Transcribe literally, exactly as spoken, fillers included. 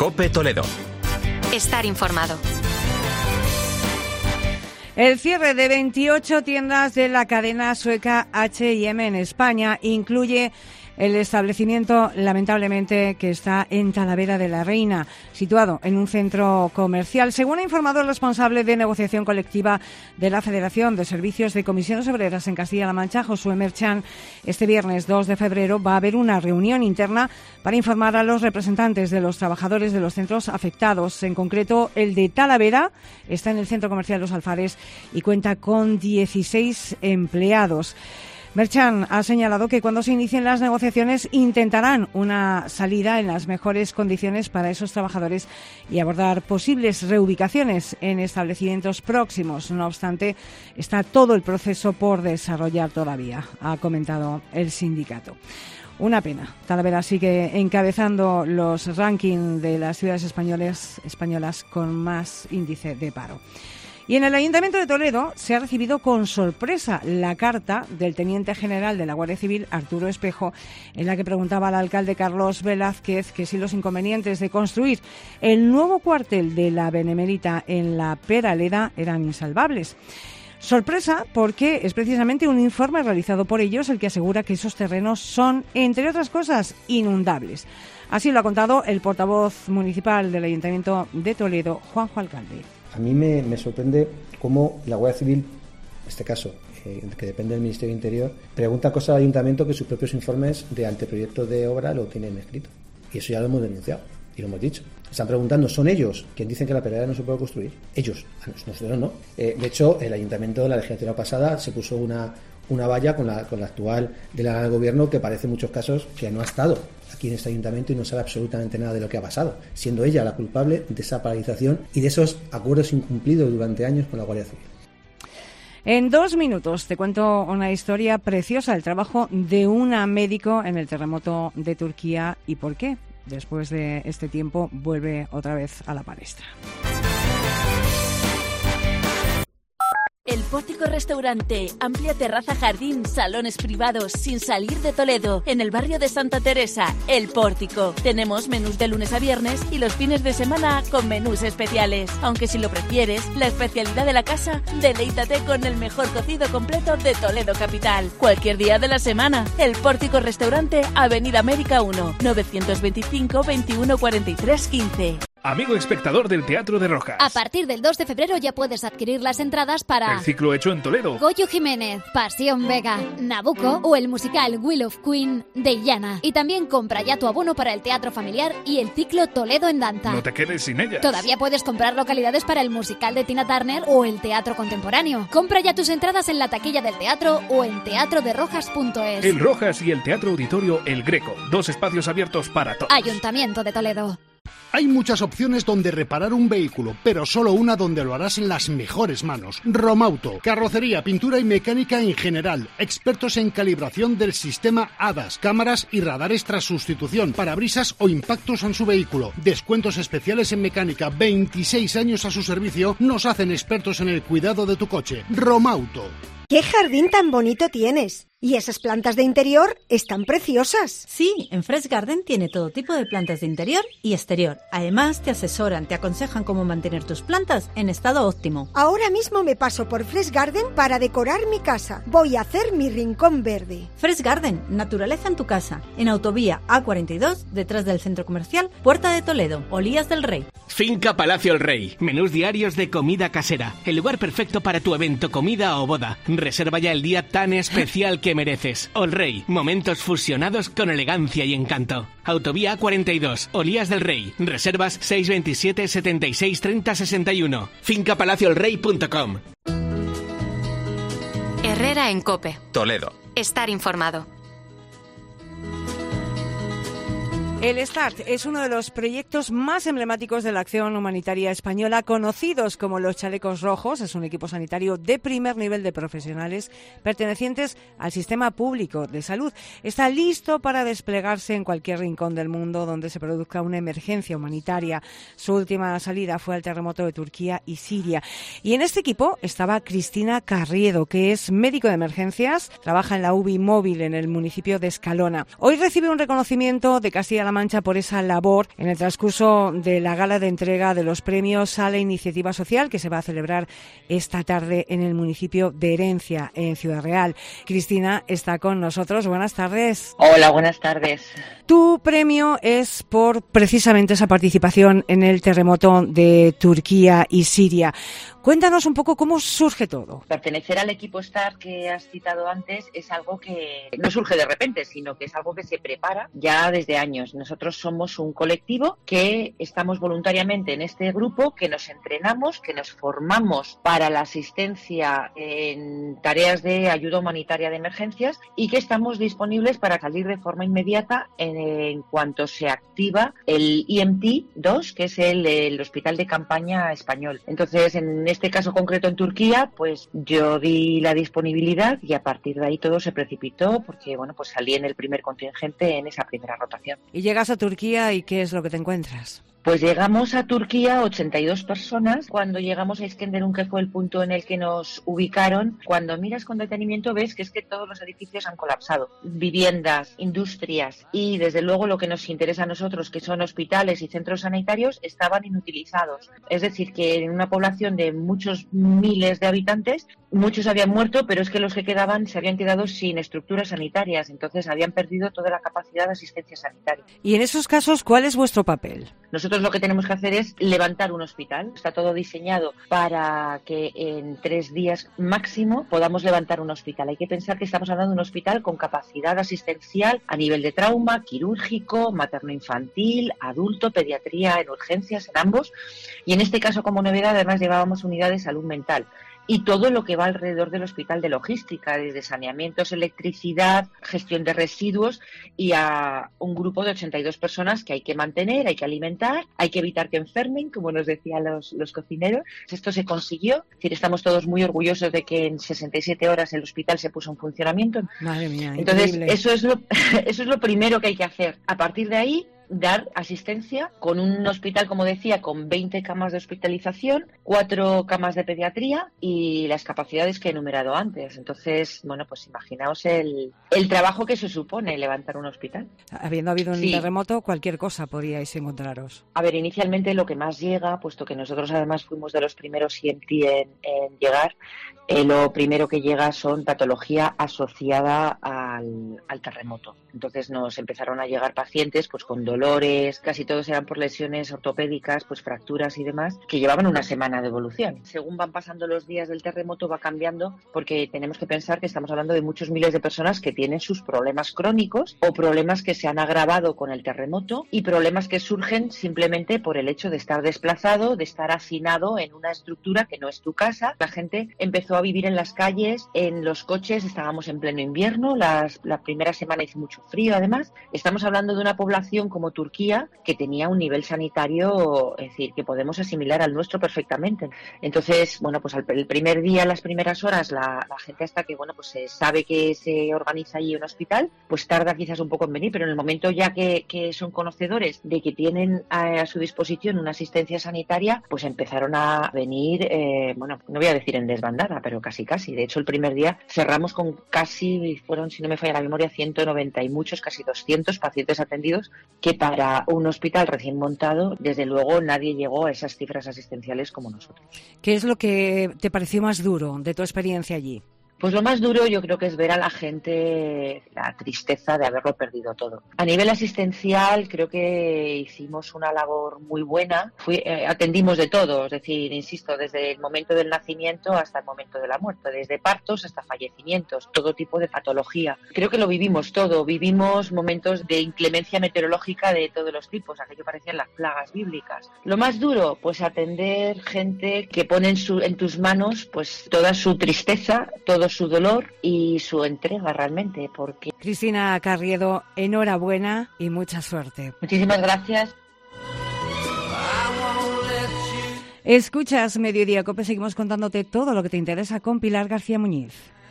COPE Toledo. Estar informado. El cierre de veintiocho tiendas de la cadena sueca H y M en España incluye el establecimiento, lamentablemente, que está en Talavera de la Reina, situado en un centro comercial. Según ha informado el responsable de negociación colectiva de la Federación de Servicios de Comisiones Obreras en Castilla-La Mancha, Josué Merchan, este viernes dos de febrero va a haber una reunión interna para informar a los representantes de los trabajadores de los centros afectados. En concreto, el de Talavera está en el centro comercial Los Alfares y cuenta con dieciséis empleados. Merchan ha señalado que cuando se inicien las negociaciones intentarán una salida en las mejores condiciones para esos trabajadores y abordar posibles reubicaciones en establecimientos próximos. No obstante, está todo el proceso por desarrollar todavía, ha comentado el sindicato. Una pena. Talavera sigue encabezando los rankings de las ciudades españolas, españolas con más índice de paro. Y en el Ayuntamiento de Toledo se ha recibido con sorpresa la carta del Teniente General de la Guardia Civil, Arturo Espejo, en la que preguntaba al alcalde Carlos Velázquez que si los inconvenientes de construir el nuevo cuartel de la Benemérita en la Peraleda eran insalvables. Sorpresa porque es precisamente un informe realizado por ellos el que asegura que esos terrenos son, entre otras cosas, inundables. Así lo ha contado el portavoz municipal del Ayuntamiento de Toledo, Juanjo Alcalde. A mí me, me sorprende cómo la Guardia Civil, en este caso, eh, que depende del Ministerio del Interior, pregunta cosas al Ayuntamiento que sus propios informes de anteproyecto de obra lo tienen escrito. Y eso ya lo hemos denunciado y lo hemos dicho. Están preguntando, ¿son ellos quienes dicen que la peraleda no se puede construir? Ellos, nosotros no. Eh, de hecho, el Ayuntamiento, la legislatura pasada, se puso una, una valla con la, con la actual delegada del Gobierno que parece en muchos casos que no ha estado aquí en este ayuntamiento y no sabe absolutamente nada de lo que ha pasado, siendo ella la culpable de esa paralización y de esos acuerdos incumplidos durante años con la Guardia Civil. En dos minutos te cuento una historia preciosa, el trabajo de una médico en el terremoto de Turquía y por qué, después de este tiempo, vuelve otra vez a la palestra. El Pórtico Restaurante, amplia terraza, jardín, salones privados, sin salir de Toledo, en el barrio de Santa Teresa, El Pórtico. Tenemos menús de lunes a viernes y los fines de semana con menús especiales. Aunque si lo prefieres, la especialidad de la casa, deleítate con el mejor cocido completo de Toledo capital. Cualquier día de la semana. El Pórtico Restaurante, Avenida América uno, novecientos veinticinco, veintiuno cuarenta y tres, quince. Amigo espectador del Teatro de Rojas. A partir del dos de febrero ya puedes adquirir las entradas para El ciclo hecho en Toledo, Goyo Jiménez, Pasión Vega, Nabucco o el musical Will of Queen de Illana. Y también compra ya tu abono para el teatro familiar y el ciclo Toledo en danza. No te quedes sin ellas. Todavía puedes comprar localidades para el musical de Tina Turner o el teatro contemporáneo. Compra ya tus entradas en la taquilla del teatro o en teatro de rojas punto es. El Rojas y el Teatro Auditorio El Greco, dos espacios abiertos para todos. Ayuntamiento de Toledo. Hay muchas opciones donde reparar un vehículo, pero solo una donde lo harás en las mejores manos. Romauto, carrocería, pintura y mecánica en general. Expertos en calibración del sistema A D A S, cámaras y radares tras sustitución, parabrisas o impactos en su vehículo. Descuentos especiales en mecánica, veintiséis años a su servicio, nos hacen expertos en el cuidado de tu coche. Romauto. ¡Qué jardín tan bonito tienes! Y esas plantas de interior están preciosas. Sí, en Fresh Garden tiene todo tipo de plantas de interior y exterior. Además, te asesoran, te aconsejan cómo mantener tus plantas en estado óptimo. Ahora mismo me paso por Fresh Garden para decorar mi casa. Voy a hacer mi rincón verde. Fresh Garden, naturaleza en tu casa. En Autovía A cuarenta y dos, detrás del Centro Comercial Puerta de Toledo, Olías del Rey. Finca Palacio El Rey. Menús diarios de comida casera. El lugar perfecto para tu evento, comida o boda. Reserva ya el día tan especial que mereces. El Rey. Momentos fusionados con elegancia y encanto. Autovía A cuarenta y dos, Olías del Rey. Reservas seis veintisiete, setenta y seis, treinta, sesenta y uno. finca palacio el rey punto com. Herrera en COPE. Toledo. Estar informado. El START es uno de los proyectos más emblemáticos de la acción humanitaria española, conocidos como los Chalecos Rojos. Es un equipo sanitario de primer nivel de profesionales pertenecientes al sistema público de salud. Está listo para desplegarse en cualquier rincón del mundo donde se produzca una emergencia humanitaria. Su última salida fue al terremoto de Turquía y Siria. Y en este equipo estaba Cristina Carriedo, que es médico de emergencias, trabaja en la U B I móvil en el municipio de Escalona. Hoy recibe un reconocimiento de Castilla-La Castilla-La Mancha por esa labor en el transcurso de la gala de entrega de los premios a la iniciativa social que se va a celebrar esta tarde en el municipio de Herencia, en Ciudad Real. Cristina está con nosotros. Buenas tardes. Hola, buenas tardes. Tu premio es por precisamente esa participación en el terremoto de Turquía y Siria. Cuéntanos un poco cómo surge todo. Pertenecer al equipo STAR que has citado antes es algo que no surge de repente, sino que es algo que se prepara ya desde años. Nosotros somos un colectivo que estamos voluntariamente en este grupo, que nos entrenamos, que nos formamos para la asistencia en tareas de ayuda humanitaria de emergencias y que estamos disponibles para salir de forma inmediata en, en cuanto se activa el I M T dos, que es el, el Hospital de Campaña Español. Entonces, en este caso concreto en Turquía, pues yo di la disponibilidad y a partir de ahí todo se precipitó porque, bueno, pues salí en el primer contingente en esa primera rotación. Y llegas a Turquía y ¿qué es lo que te encuentras? Pues llegamos a Turquía, ochenta y dos personas. Cuando llegamos a Iskenderun, que fue el punto en el que nos ubicaron, cuando miras con detenimiento ves que es que todos los edificios han colapsado. Viviendas, industrias y, desde luego, lo que nos interesa a nosotros, que son hospitales y centros sanitarios, estaban inutilizados. Es decir, que en una población de muchos miles de habitantes, muchos habían muerto, pero es que los que quedaban se habían quedado sin estructuras sanitarias. Entonces, habían perdido toda la capacidad de asistencia sanitaria. Y en esos casos, ¿cuál es vuestro papel? Nosotros lo que tenemos que hacer es levantar un hospital. Está todo diseñado para que en tres días máximo podamos levantar un hospital. Hay que pensar que estamos hablando de un hospital con capacidad asistencial a nivel de trauma, quirúrgico, materno-infantil, adulto, pediatría, en urgencias, en ambos. Y en este caso, como novedad, además llevábamos unidades de salud mental. Y todo lo que va alrededor del hospital de logística, desde saneamientos, electricidad, gestión de residuos y a un grupo de ochenta y dos personas que hay que mantener, hay que alimentar, hay que evitar que enfermen, como nos decían los, los cocineros. Esto se consiguió, es decir, estamos todos muy orgullosos de que en sesenta y siete horas el hospital se puso en funcionamiento. Madre mía, entonces, increíble. eso es lo, eso es lo primero que hay que hacer. A partir de ahí, dar asistencia con un hospital, como decía, con veinte camas de hospitalización, cuatro camas de pediatría y las capacidades que he enumerado antes. Entonces, bueno, pues imaginaos el, el trabajo que se supone levantar un hospital. Habiendo habido un Sí. terremoto, cualquier cosa podíais encontraros. A ver, inicialmente lo que más llega, puesto que nosotros además fuimos de los primeros I M T en, en llegar, eh, lo primero que llega son patología asociada al, al terremoto. Entonces nos empezaron a llegar pacientes pues con dolores, casi todos eran por lesiones ortopédicas, pues fracturas y demás, que llevaban una semana de evolución. Según van pasando los días del terremoto va cambiando, porque tenemos que pensar que estamos hablando de muchos miles de personas que tienen sus problemas crónicos o problemas que se han agravado con el terremoto y problemas que surgen simplemente por el hecho de estar desplazado, de estar hacinado en una estructura que no es tu casa. La gente empezó a vivir en las calles, en los coches, estábamos en pleno invierno, las, la primera semana hizo mucho frío además. Estamos hablando de una población como Turquía que tenía un nivel sanitario, es decir, que podemos asimilar al nuestro perfectamente. Entonces, bueno, pues al, el primer día, las primeras horas, la, la gente hasta que, bueno, pues se sabe que se organiza allí un hospital, pues tarda quizás un poco en venir, pero en el momento ya que, que son conocedores de que tienen a, a su disposición una asistencia sanitaria, pues empezaron a venir, eh, bueno, no voy a decir en desbandada, pero casi casi. De hecho, el primer día cerramos con casi, fueron, si no me falla la memoria, ciento noventa y muchos, casi doscientos pacientes atendidos, que para un hospital recién montado, desde luego nadie llegó a esas cifras asistenciales como nosotros. ¿Qué es lo que te pareció más duro de tu experiencia allí? Pues lo más duro yo creo que es ver a la gente la tristeza de haberlo perdido todo. A nivel asistencial creo que hicimos una labor muy buena. Fui, eh, atendimos de todo, es decir, insisto, desde el momento del nacimiento hasta el momento de la muerte, desde partos hasta fallecimientos, todo tipo de patología. Creo que lo vivimos todo, vivimos momentos de inclemencia meteorológica de todos los tipos, aquello parecían las plagas bíblicas. Lo más duro, pues atender gente que pone en, su, en tus manos pues toda su tristeza, todo su dolor y su entrega realmente, porque... Cristina Carriedo, enhorabuena y mucha suerte. Muchísimas gracias. Escuchas Mediodía Cope, seguimos contándote todo lo que te interesa con Pilar García Muñiz.